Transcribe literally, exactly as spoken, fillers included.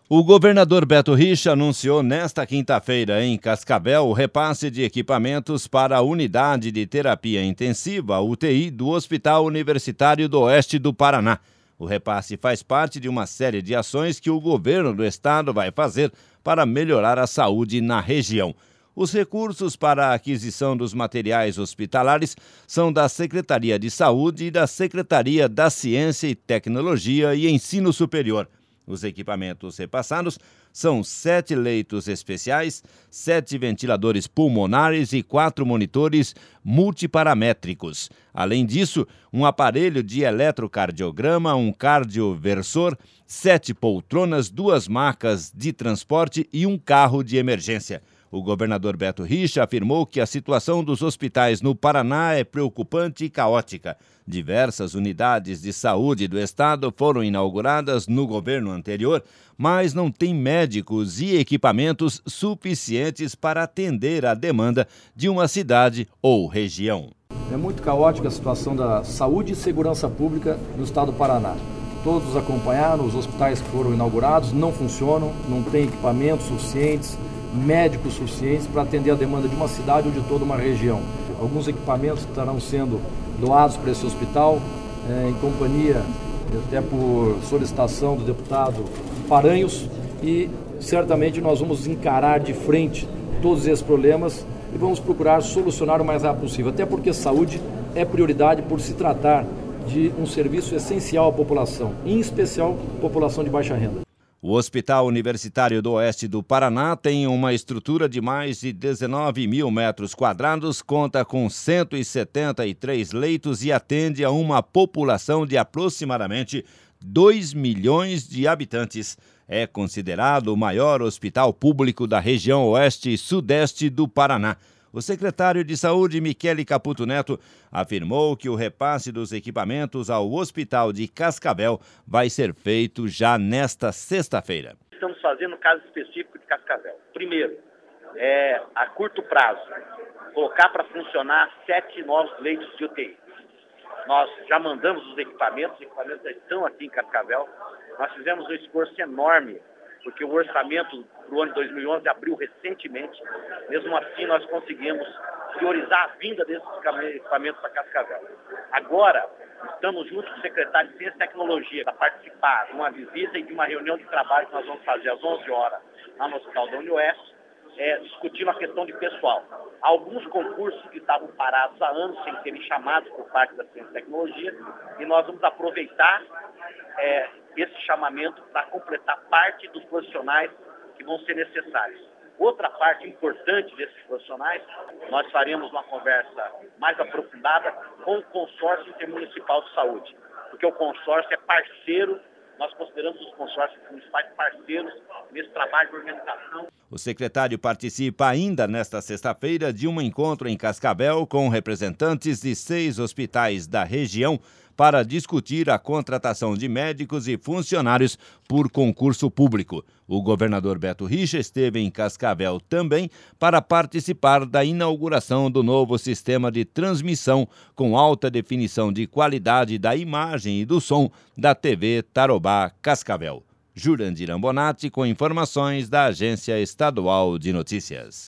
O governador Beto Richa anunciou nesta quinta-feira em Cascavel o repasse de equipamentos para a unidade de terapia intensiva, U T I, do Hospital Universitário do Oeste do Paraná. O repasse faz parte de uma série de ações que o governo do estado vai fazer para melhorar a saúde na região. Os recursos para a aquisição dos materiais hospitalares são da Secretaria de Saúde e da Secretaria da Ciência e Tecnologia e Ensino Superior. Os equipamentos repassados são sete leitos especiais, sete ventiladores pulmonares e quatro monitores multiparamétricos. Além disso, um aparelho de eletrocardiograma, um cardioversor, sete poltronas, duas macas de transporte e um carro de emergência. O governador Beto Richa afirmou que a situação dos hospitais no Paraná é preocupante e caótica. Diversas unidades de saúde do estado foram inauguradas no governo anterior, mas não tem médicos e equipamentos suficientes para atender a demanda de uma cidade ou região. É muito caótica a situação da saúde e segurança pública no estado do Paraná. Todos acompanharam, os hospitais que foram inaugurados não funcionam, não tem equipamentos suficientes, médicos suficientes para atender a demanda de uma cidade ou de toda uma região. Alguns equipamentos estarão sendo doados para esse hospital, é, em companhia, até por solicitação do deputado Paranhos, e certamente nós vamos encarar de frente todos esses problemas e vamos procurar solucionar o mais rápido possível, até porque saúde é prioridade por se tratar de um serviço essencial à população, em especial à população de baixa renda. O Hospital Universitário do Oeste do Paraná tem uma estrutura de mais de dezenove mil metros quadrados, conta com cento e setenta e três leitos e atende a uma população de aproximadamente dois milhões de habitantes. É considerado o maior hospital público da região oeste e sudeste do Paraná. O secretário de Saúde, Michele Caputo Neto, afirmou que o repasse dos equipamentos ao Hospital de Cascavel vai ser feito já nesta sexta-feira. Estamos fazendo um caso específico de Cascavel. Primeiro, é, a curto prazo, colocar para funcionar sete novos leitos de U T I. Nós já mandamos os equipamentos, os equipamentos já estão aqui em Cascavel. Nós fizemos um esforço enorme, porque o orçamento para o ano de dois mil e onze abriu recentemente. Mesmo assim, nós conseguimos priorizar a vinda desses equipamentos para Cascavel. Agora, estamos junto com o secretário de Ciência e Tecnologia para participar de uma visita e de uma reunião de trabalho que nós vamos fazer às onze horas lá no Hospital da Unioeste, é, discutindo a questão de pessoal. Alguns concursos que estavam parados há anos sem serem chamados por parte da Ciência e Tecnologia, e nós vamos aproveitar é, esse chamamento para completar parte dos profissionais que vão ser necessários. Outra parte importante desses profissionais, nós faremos uma conversa mais aprofundada com o Consórcio Intermunicipal de Saúde, porque o consórcio é parceiro, nós consideramos os consórcios municipais parceiros nesse trabalho de organização. O secretário participa ainda nesta sexta-feira de um encontro em Cascavel com representantes de seis hospitais da região para discutir a contratação de médicos e funcionários por concurso público. O governador Beto Richa esteve em Cascavel também para participar da inauguração do novo sistema de transmissão com alta definição de qualidade da imagem e do som da T V Tarobá Cascavel. Jurandir Ambonati com informações da Agência Estadual de Notícias.